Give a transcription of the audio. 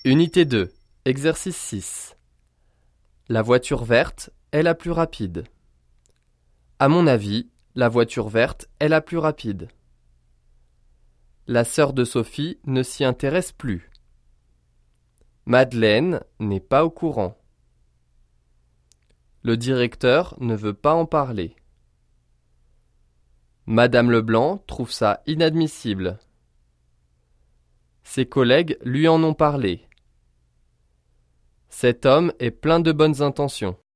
Unité 2, exercice 6. La voiture verte est la plus rapide. À mon avis, la voiture verte est la plus rapide. La sœur de Sophie ne s'y intéresse plus. Madeleine n'est pas au courant. Le directeur ne veut pas en parler. Madame Leblanc trouve ça inadmissible. Ses collègues lui en ont parlé. Cet homme est plein de bonnes intentions.